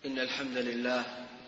إن الحمد لله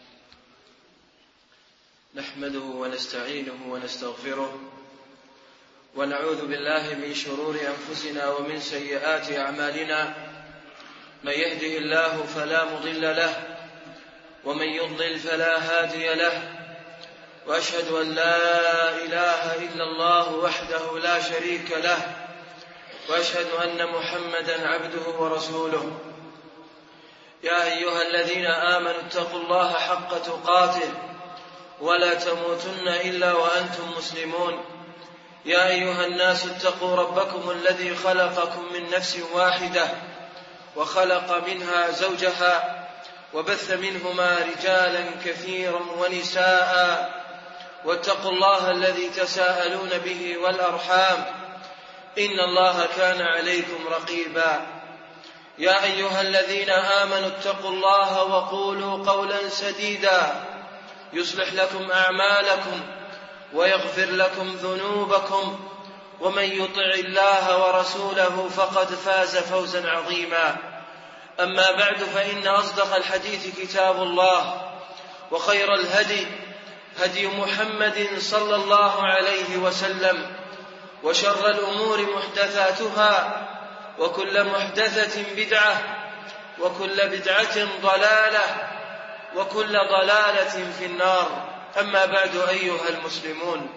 نحمده ونستعينه ونستغفره ونعوذ بالله من شرور أنفسنا ومن سيئات أعمالنا. من يهده الله فلا مضل له ومن يضلل فلا هادي له، وأشهد أن لا إله إلا الله وحده لا شريك له، وأشهد أن محمدا عبده ورسوله. يا أيها الذين آمنوا اتقوا الله حق تقاته ولا تموتن إلا وأنتم مسلمون. يا أيها الناس اتقوا ربكم الذي خلقكم من نفس واحدة وخلق منها زوجها وبث منهما رجالا كثيرا ونساء، واتقوا الله الذي تساءلون به والأرحام إن الله كان عليكم رقيبا. يا أيها الذين آمنوا اتقوا الله وقولوا قولا سديدا يصلح لكم أعمالكم ويغفر لكم ذنوبكم، ومن يطع الله ورسوله فقد فاز فوزا عظيما. أما بعد، فإن أصدق الحديث كتاب الله، وخير الهدي هدي محمد صلى الله عليه وسلم، وشر الأمور محدثاتها، وكل محدثة بدعة، وكل بدعة ضلالة، وكل ضلالة في النار. أما بعد، أيها المسلمون،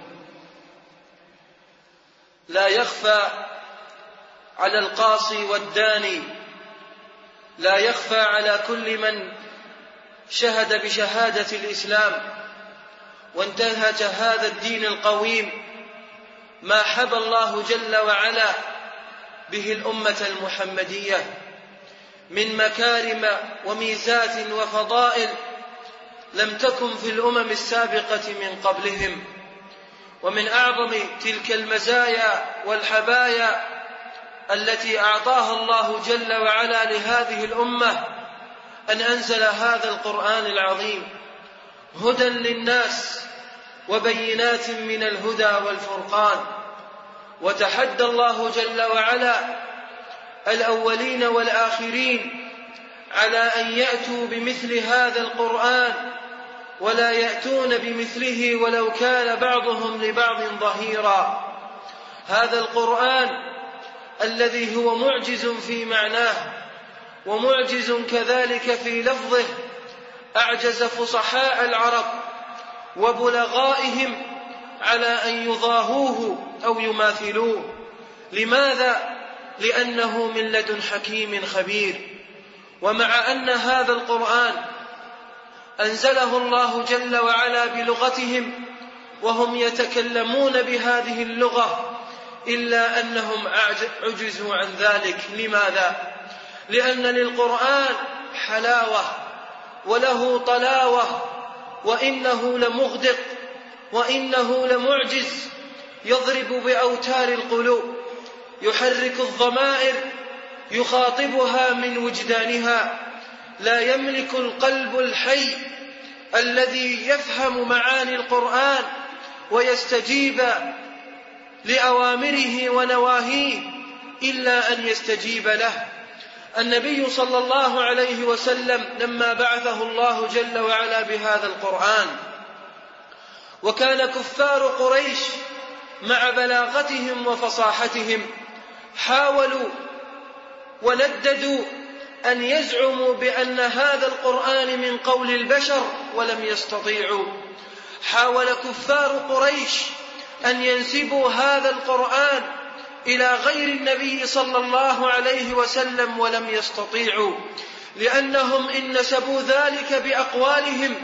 لا يخفى على القاصي والداني، لا يخفى على كل من شهد بشهادة الإسلام وانتهج هذا الدين القويم ما حبى الله جل وعلا به الأمة المحمدية من مكارم وميزات وفضائل لم تكن في الأمم السابقة من قبلهم. ومن أعظم تلك المزايا والحبايا التي أعطاها الله جل وعلا لهذه الأمة أن أنزل هذا القرآن العظيم هدى للناس وبينات من الهدى والفرقان. وتحدى الله جل وعلا الأولين والآخرين على أن يأتوا بمثل هذا القرآن، ولا يأتون بمثله ولو كان بعضهم لبعض ظهيرا. هذا القرآن الذي هو معجز في معناه ومعجز كذلك في لفظه، أعجز فصحاء العرب وبلغائهم على أن يضاهوه أو يماثلوه. لماذا؟ لأنه من لدن حكيم خبير. ومع أن هذا القرآن أنزله الله جل وعلا بلغتهم وهم يتكلمون بهذه اللغة، إلا أنهم عجزوا عن ذلك. لماذا؟ لأن للقرآن حلاوة وله طلاوة، وإنه لمغدق، وإنه لمعجز، يضرب بأوتار القلوب، يحرك الضمائر، يخاطبها من وجدانها. لا يملك القلب الحي الذي يفهم معاني القرآن ويستجيب لأوامره ونواهيه إلا أن يستجيب له. النبي صلى الله عليه وسلم لما بعثه الله جل وعلا بهذا القرآن، وكان كفار قريش مع بلاغتهم وفصاحتهم حاولوا ونددوا أن يزعموا بأن هذا القرآن من قول البشر ولم يستطيعوا. حاول كفار قريش أن ينسبوا هذا القرآن إلى غير النبي صلى الله عليه وسلم ولم يستطيعوا، لأنهم إن نسبوا ذلك بأقوالهم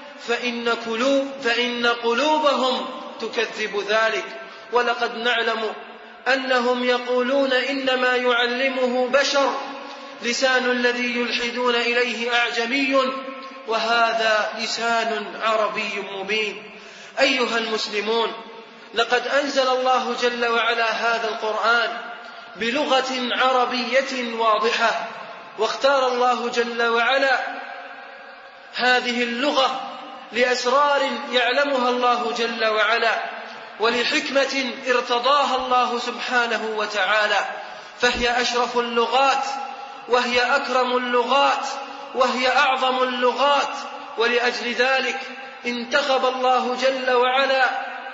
فإن قلوبهم تكذب ذلك. ولقد نعلم أنهم يقولون إنما يعلمه بشر، لسان الذي يلحدون إليه أعجمي وهذا لسان عربي مبين. أيها المسلمون، لقد أنزل الله جل وعلا هذا القرآن بلغة عربية واضحة، واختار الله جل وعلا هذه اللغة لأسرار يعلمها الله جل وعلا، ولحكمة ارتضاها الله سبحانه وتعالى، فهي أشرف اللغات وهي أكرم اللغات وهي أعظم اللغات، ولأجل ذلك انتخب الله جل وعلا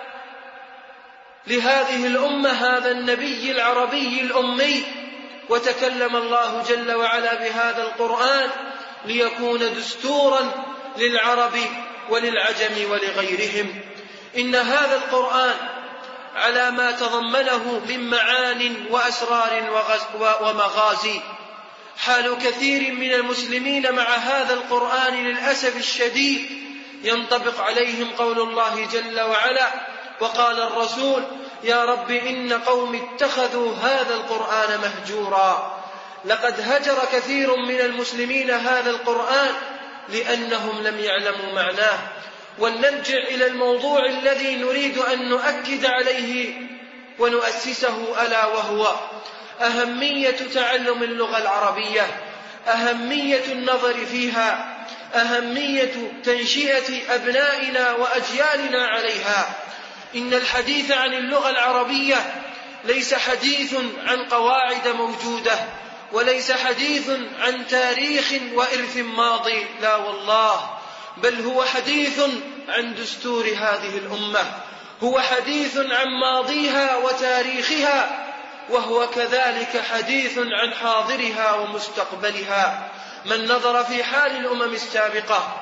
لهذه الأمة هذا النبي العربي الأمي، وتكلم الله جل وعلا بهذا القرآن ليكون دستورا للعرب وللعجم ولغيرهم. إن هذا القرآن على ما تضمنه من معان وأسرار ومغازي، حال كثير من المسلمين مع هذا القرآن للأسف الشديد ينطبق عليهم قول الله جل وعلا: وقال الرسول يا رب إن قوم اتخذوا هذا القرآن مهجورا. لقد هجر كثير من المسلمين هذا القرآن لأنهم لم يعلموا معناه. ولنرجع إلى الموضوع الذي نريد أن نؤكد عليه ونؤسسه، ألا وهو أهمية تعلم اللغة العربية، أهمية النظر فيها، أهمية تنشئة أبنائنا وأجيالنا عليها. إن الحديث عن اللغة العربية ليس حديث عن قواعد موجودة، وليس حديث عن تاريخ وإرث ماضي، لا والله، بل هو حديث عن دستور هذه الأمة، هو حديث عن ماضيها وتاريخها، وهو كذلك حديث عن حاضرها ومستقبلها. من نظر في حال الأمم السابقة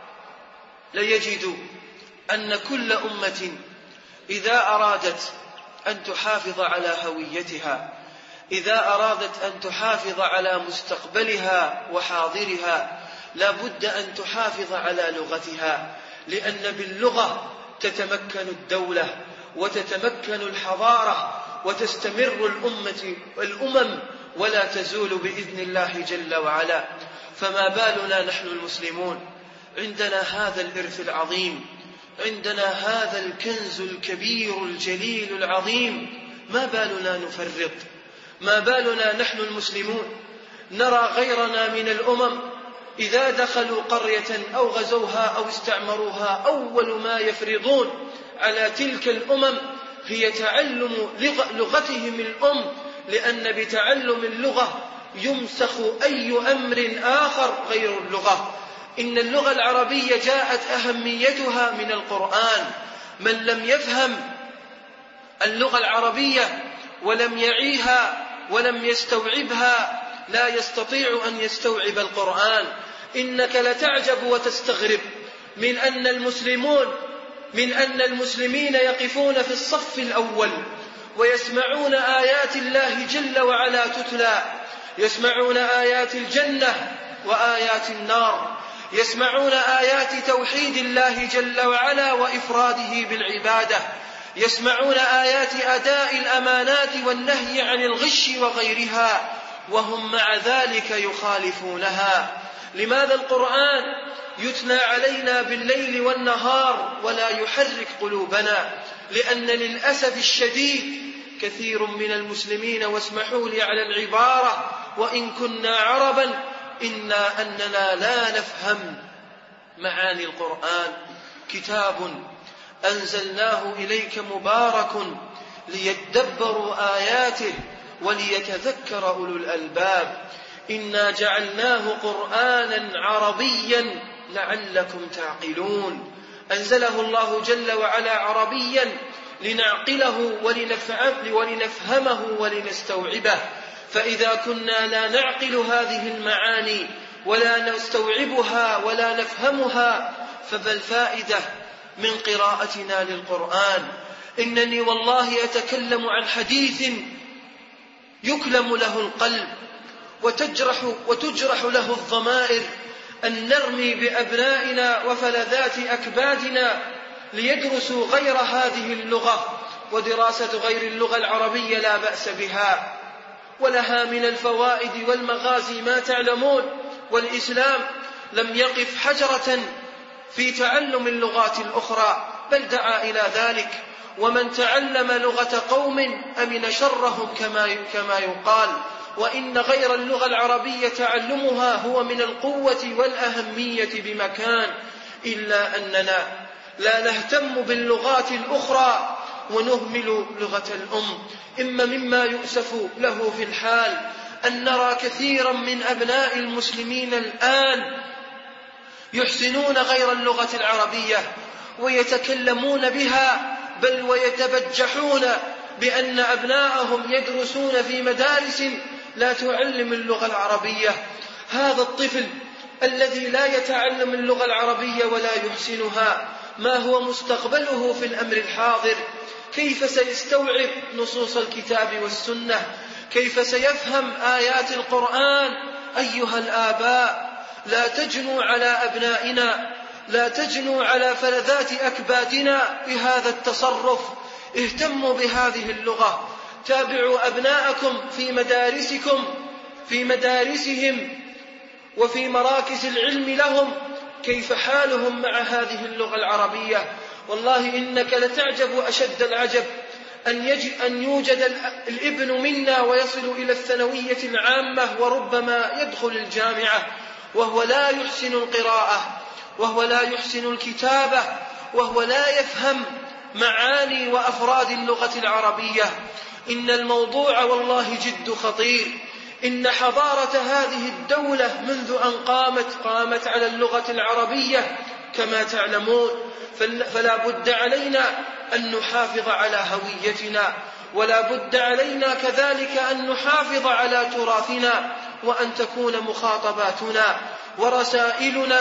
ليجد أن كل أمة إذا أرادت أن تحافظ على هويتها، إذا أرادت أن تحافظ على مستقبلها وحاضرها، لا بد أن تحافظ على لغتها، لأن باللغة تتمكن الدولة وتتمكن الحضارة وتستمر الأمم ولا تزول بإذن الله جل وعلا. فما بالنا نحن المسلمون؟ عندنا هذا الإرث العظيم، عندنا هذا الكنز الكبير الجليل العظيم، ما بالنا نفرط؟ ما بالنا نحن المسلمون نرى غيرنا من الأمم إذا دخلوا قرية أو غزوها أو استعمروها أول ما يفرضون على تلك الأمم هي تعلم لغتهم الأم، لأن بتعلم اللغة يمسخ أي أمر آخر غير اللغة. إن اللغة العربية جاءت أهميتها من القرآن. من لم يفهم اللغة العربية ولم يعيها ولم يستوعبها لا يستطيع أن يستوعب القرآن. إنك لتعجب وتستغرب من أن المسلمين يقفون في الصف الأول ويسمعون آيات الله جل وعلا تتلى، يسمعون آيات الجنة وآيات النار، يسمعون آيات توحيد الله جل وعلا وإفراده بالعبادة، يسمعون آيات أداء الأمانات والنهي عن الغش وغيرها، وهم مع ذلك يخالفونها. لماذا القرآن يتلى علينا بالليل والنهار ولا يحرك قلوبنا؟ لأن للأسف الشديد كثير من المسلمين، واسمحوا لي على العبارة وإن كنا عربا، أننا لا نفهم معاني القرآن. كتاب أنزلناه إليك مبارك ليدبروا آياته وليتذكر أولو الألباب. إنا جعلناه قرآنا عربيا لعلكم تعقلون. أنزله الله جل وعلا عربيا لنعقله ولنفهمه ولنستوعبه. فإذا كنا لا نعقل هذه المعاني ولا نستوعبها ولا نفهمها فبل فائدة من قراءتنا للقرآن؟ إنني والله أتكلم عن حديث يكلم له القلب وتجرح له الضمائر، أن نرمي بأبنائنا وفلذات أكبادنا ليدرسوا غير هذه اللغة. ودراسة غير اللغة العربية لا بأس بها، ولها من الفوائد والمغازي ما تعلمون. والإسلام لم يقف حجرة في تعلم اللغات الأخرى، بل دعا إلى ذلك. ومن تعلم لغة قوم أمن شرهم كما يقال. وإن غير اللغة العربية تعلمها هو من القوة والأهمية بمكان، إلا أننا لا نهتم باللغات الأخرى ونهمل لغة الأم. إما مما يؤسف له في الحال أن نرى كثيرا من أبناء المسلمين الآن يحسنون غير اللغة العربية ويتكلمون بها، بل ويتبجحون بأن أبناءهم يدرسون في مدارس لا تعلم اللغة العربية. هذا الطفل الذي لا يتعلم اللغة العربية ولا يحسنها، ما هو مستقبله في الأمر الحاضر؟ كيف سيستوعب نصوص الكتاب والسنة؟ كيف سيفهم آيات القرآن؟ أيها الآباء، لا تجنوا على أبنائنا، لا تجنوا على فلذات أكبادنا بهذا التصرف. اهتموا بهذه اللغة، تابعوا أبناءكم في مدارسكم، في مدارسهم وفي مراكز العلم لهم، كيف حالهم مع هذه اللغة العربية. والله إنك لتعجب أشد العجب أن يوجد الابن منا ويصل إلى الثانوية العامة وربما يدخل الجامعة وهو لا يحسن القراءة، وهو لا يحسن الكتابة، وهو لا يفهم معاني وأفراد اللغة العربية. إن الموضوع والله جد خطير. إن حضارة هذه الدولة منذ أن قامت على اللغة العربية كما تعلمون، فلا بد علينا أن نحافظ على هويتنا، ولا بد علينا كذلك أن نحافظ على تراثنا، وأن تكون مخاطباتنا ورسائلنا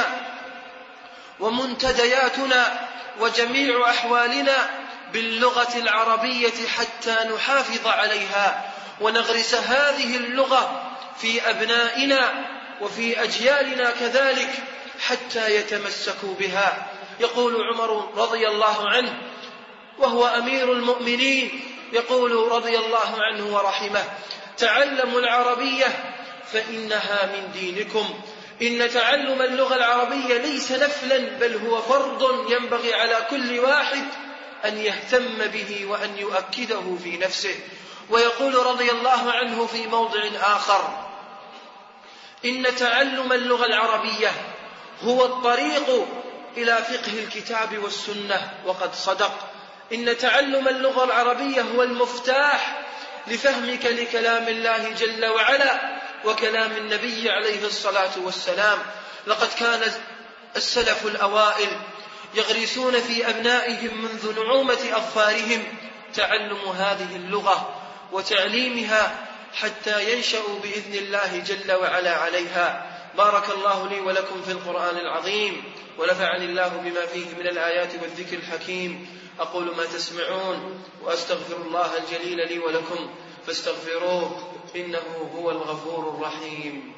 ومنتدياتنا وجميع أحوالنا باللغة العربية حتى نحافظ عليها ونغرس هذه اللغة في أبنائنا وفي أجيالنا كذلك حتى يتمسكوا بها. يقول عمر رضي الله عنه وهو أمير المؤمنين، يقول رضي الله عنه ورحمه: تعلموا العربية فإنها من دينكم. إن تعلم اللغة العربية ليس نفلا، بل هو فرض ينبغي على كل واحد أن يهتم به وأن يؤكده في نفسه. ويقول رضي الله عنه في موضع آخر: إن تعلم اللغة العربية هو الطريق إلى فقه الكتاب والسنة. وقد صدق. إن تعلم اللغة العربية هو المفتاح لفهمك لكلام الله جل وعلا وكلام النبي عليه الصلاة والسلام. لقد كان السلف الأوائل يغرسون في أبنائهم منذ نعومة أظفارهم تعلم هذه اللغة وتعليمها حتى ينشأوا بإذن الله جل وعلا عليها. بارك الله لي ولكم في القرآن العظيم، ونفعني الله بما فيه من الآيات والذكر الحكيم. أقول ما تسمعون وأستغفر الله الجليل لي ولكم فاستغفروه إنه هو الغفور الرحيم.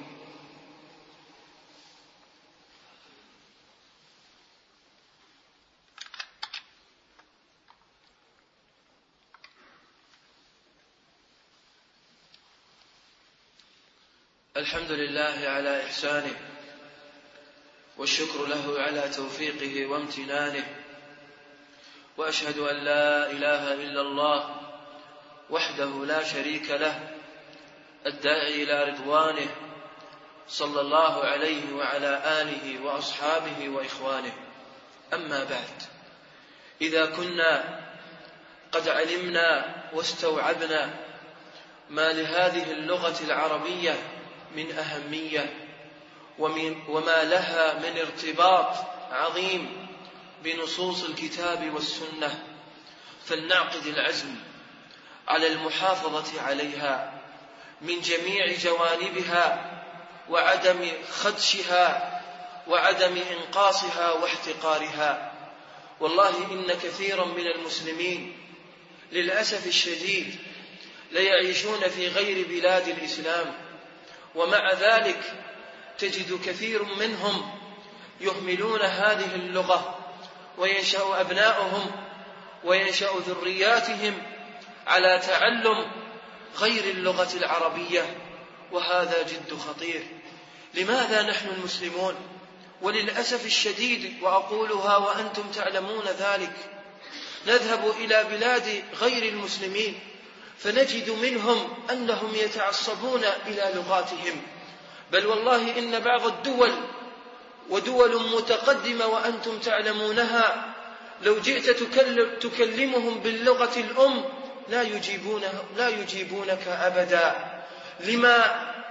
الحمد لله على إحسانه، والشكر له على توفيقه وامتنانه، وأشهد أن لا إله إلا الله وحده لا شريك له الداعي إلى رضوانه، صلى الله عليه وعلى آله وأصحابه وإخوانه. أما بعد، إذا كنا قد علمنا واستوعبنا ما لهذه اللغة العربية من أهمية وما لها من ارتباط عظيم بنصوص الكتاب والسنة، فلنعقد العزم على المحافظة عليها من جميع جوانبها وعدم خدشها وعدم إنقاصها واحتقارها. والله إن كثيرا من المسلمين للأسف الشديد ليعيشون في غير بلاد الإسلام، ومع ذلك تجد كثير منهم يهملون هذه اللغة، وينشأ أبناؤهم وينشأ ذرياتهم على تعلم غير اللغة العربية، وهذا جد خطير. لماذا نحن المسلمون وللأسف الشديد، وأقولها وأنتم تعلمون ذلك، نذهب إلى بلاد غير المسلمين فنجد منهم أنهم يتعصبون إلى لغاتهم، بل والله إن بعض الدول ودول متقدمة وأنتم تعلمونها لو جئت تكلمهم باللغة الأم لا يجيبونك أبدا. لما؟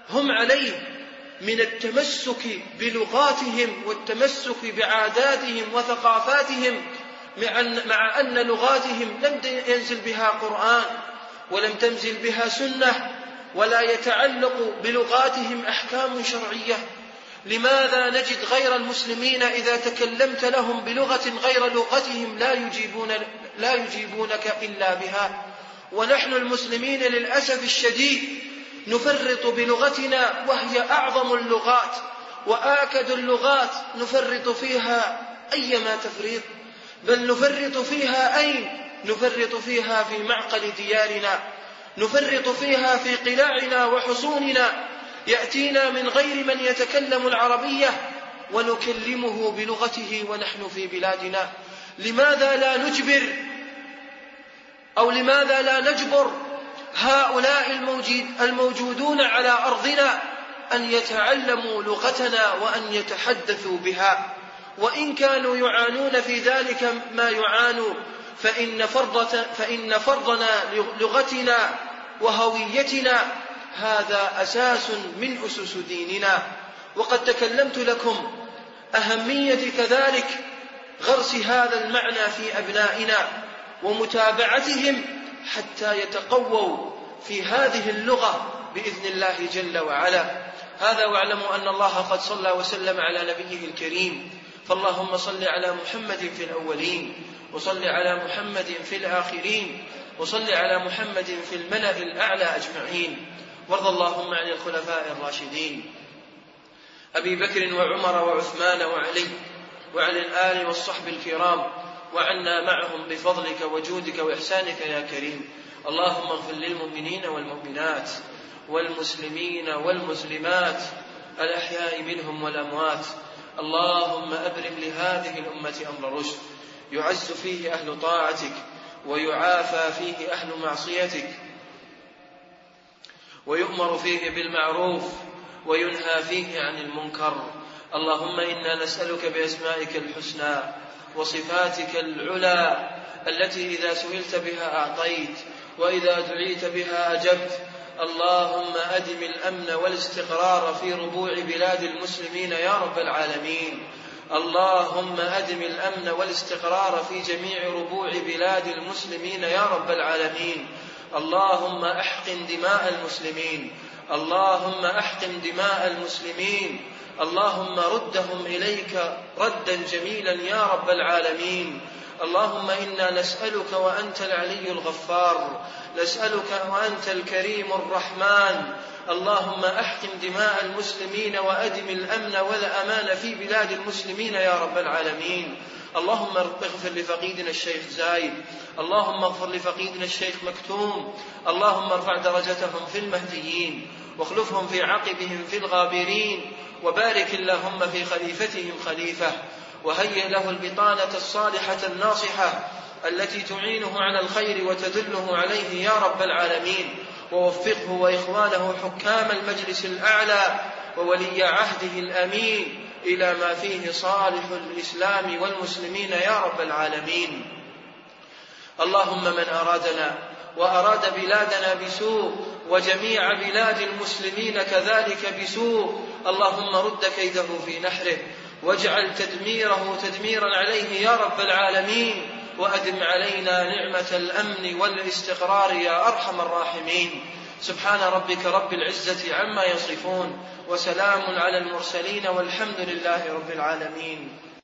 هم عليه من التمسك بلغاتهم والتمسك بعاداتهم وثقافاتهم، مع أن لغاتهم لم ينزل بها قرآن ولم تنزل بها سنة ولا يتعلق بلغاتهم أحكام شرعية. لماذا نجد غير المسلمين إذا تكلمت لهم بلغة غير لغتهم لا يجيبونك إلا بها؟ ونحن المسلمين للأسف الشديد نفرط بلغتنا، وهي أعظم اللغات وآكد اللغات، نفرط فيها أيما تفريط، بل نفرط فيها أين؟ نفرط فيها في معقل ديارنا، نفرط فيها في قلاعنا وحصوننا. يأتينا من غير من يتكلم العربية ونكلمه بلغته ونحن في بلادنا. لماذا لا نجبر أو لماذا لا نجبر هؤلاء الموجودون على أرضنا أن يتعلموا لغتنا وأن يتحدثوا بها؟ وإن كانوا يعانون في ذلك ما يعانوا، فإن فرضنا لغتنا وهويتنا هذا أساس من أسس ديننا. وقد تكلمت لكم أهمية كذلك غرس هذا المعنى في أبنائنا ومتابعتهم حتى يتقووا في هذه اللغة بإذن الله جل وعلا. هذا واعلموا أن الله قد صلى وسلم على نبيه الكريم، فاللهم صل على محمد في الأولين، وصل على محمد في الآخرين، وصل على محمد في الملأ الأعلى أجمعين. وارض اللهم عن الخلفاء الراشدين أبي بكر وعمر وعثمان وعلي وعن الآل والصحب الكرام، وعنا معهم بفضلك وجودك وإحسانك يا كريم. اللهم اغفر للمؤمنين والمؤمنات والمسلمين والمسلمات الأحياء منهم والأموات. اللهم أبرم لهذه الأمة أمر رشد، يعز فيه أهل طاعتك ويعافى فيه أهل معصيتك، ويؤمر فيه بالمعروف وينهى فيه عن المنكر. اللهم إنا نسألك بأسمائك الحسنى وصفاتك العلى التي إذا سئلت بها أعطيت وإذا دعيت بها أجبت. اللهم أدم الأمن والاستقرار في ربوع بلاد المسلمين يا رب العالمين. اللهم أدم الأمن والاستقرار في جميع ربوع بلاد المسلمين يا رب العالمين. اللهم أحقن دماء المسلمين، اللهم أحقن دماء المسلمين، اللهم ردهم إليك ردا جميلا يا رب العالمين. اللهم إنا نسألك وأنت العلي الغفار، نسألك وأنت الكريم الرحمن. اللهم أحقن دماء المسلمين وأدم الأمن والأمان في بلاد المسلمين يا رب العالمين. اللهم اغفر لفقيدنا الشيخ زايد، اللهم اغفر لفقيدنا الشيخ مكتوم، اللهم ارفع درجتهم في المهديين واخلفهم في عقبهم في الغابرين، وبارك اللهم في خليفتهم خليفة، وهيئ له البطانة الصالحة الناصحة التي تعينه على الخير وتدله عليه يا رب العالمين، ووفقه وإخوانه حكام المجلس الأعلى وولي عهده الأمين إلى ما فيه صالح الإسلام والمسلمين يا رب العالمين. اللهم من أرادنا وأراد بلادنا بسوء وجميع بلاد المسلمين كذلك بسوء، اللهم رد كيده في نحره واجعل تدميره تدميرا عليه يا رب العالمين، وأدم علينا نعمة الأمن والاستقرار يا أرحم الراحمين. سبحان ربك رب العزة عما يصفون، وسلام على المرسلين، والحمد لله رب العالمين.